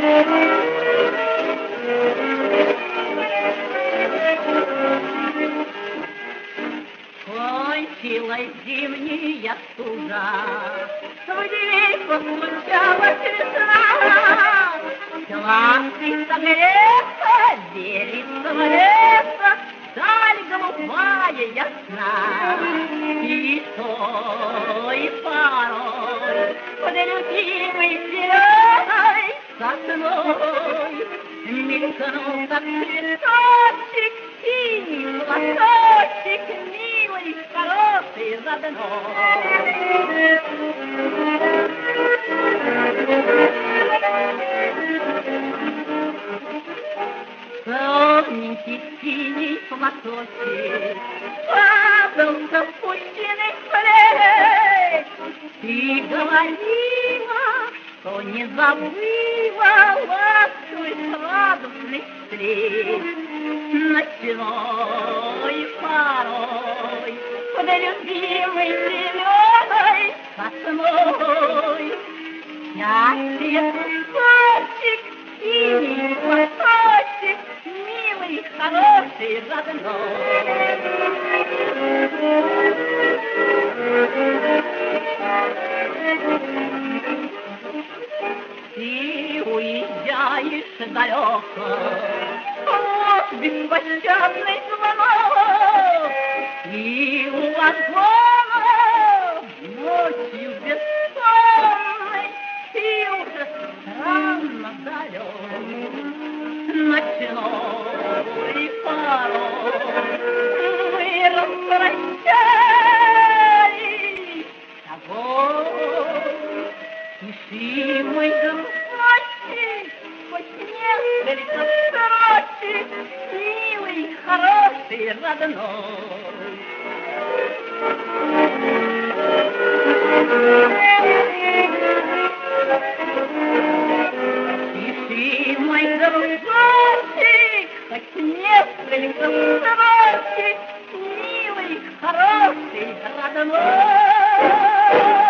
Кончилась зимняя стужа, в дверь постучалась весна. Глазки согреться, верится в лето, даль голубая ясна. И той порой под любимой зеленой сосной мелькнул как цветочек, синий платочек, милый, хороший, родной. Солненький синий платочек падал с опущенных плеч. Ты говорила, что не забыла ласковых радостных встреч. Ночной порой под любимой зеленой сосной счастье кусочек, синий платочек, милый, хороший, родной. Ты уезжаешь далеко, вот беспощадный звонок, и у вагона ночью бессонной ты уже странно далек. Ночной порой мы распрощались с тобой. Пиши, мой дружочек, хоть несколько строчек, милый, хороший, родной. Пиши, мой дружочек, хоть несколько строчек, милый, хороший, родной.